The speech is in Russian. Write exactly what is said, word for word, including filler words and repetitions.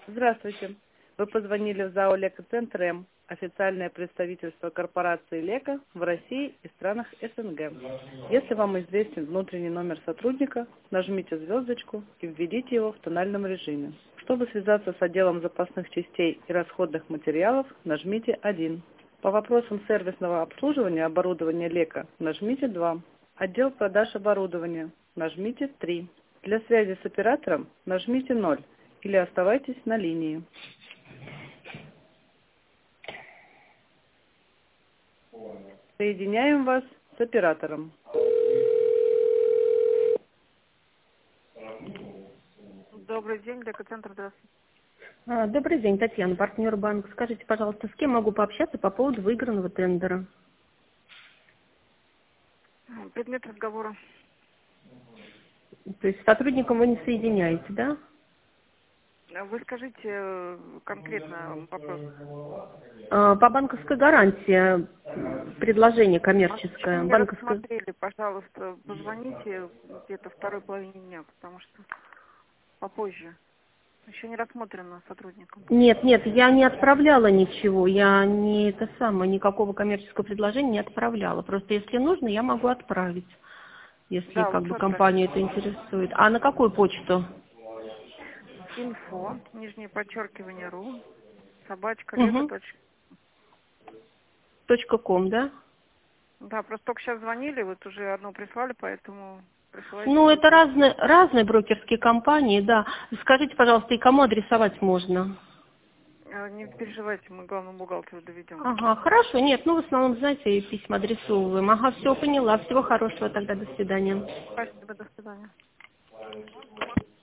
Здравствуйте. Вы позвонили в ЗАО «Лекоцентр М», официальное представительство корпорации «Леко» в России и странах СНГ. Если вам известен внутренний номер сотрудника, нажмите звездочку и введите его в тональном режиме. Чтобы связаться с отделом запасных частей и расходных материалов, нажмите один. По вопросам сервисного обслуживания оборудования «Леко» нажмите два. Отдел продаж оборудования нажмите три. Для связи с оператором нажмите ноль или оставайтесь на линии. Соединяем вас с оператором. Добрый день, Лекоцентр, здравствуйте. А, Добрый день, Татьяна, партнер банк. Скажите, пожалуйста, с кем могу пообщаться по поводу выигранного тендера? Предмет разговора. То есть с сотрудником вы не соединяете, да? Вы скажите э, конкретно вопрос. А, По банковской гарантии предложение А коммерческое. еще не Банковское... рассмотрели, пожалуйста, позвоните где-то второй половине дня, потому что попозже. Еще не рассмотрено сотрудником. Нет, нет, я не отправляла ничего, я не это самое, никакого коммерческого предложения не отправляла. Просто если нужно, я могу отправить, если Да, как лучше бы отправить. компанию это интересует. А на какую почту? Инфо, нижнее подчеркивание, ру, собачка, лего, Угу. точка. Точка ком, да? Да, просто только сейчас звонили, вот уже одно прислали, поэтому присылайте. Ну, это разные, разные брокерские компании, да. Скажите, пожалуйста, и кому адресовать можно? А, Не переживайте, мы главному бухгалтеру доведем. Ага, хорошо. Нет, ну, в основном, знаете, письма адресовываем. Ага, все, поняла. Всего хорошего тогда. До свидания. Спасибо, до свидания.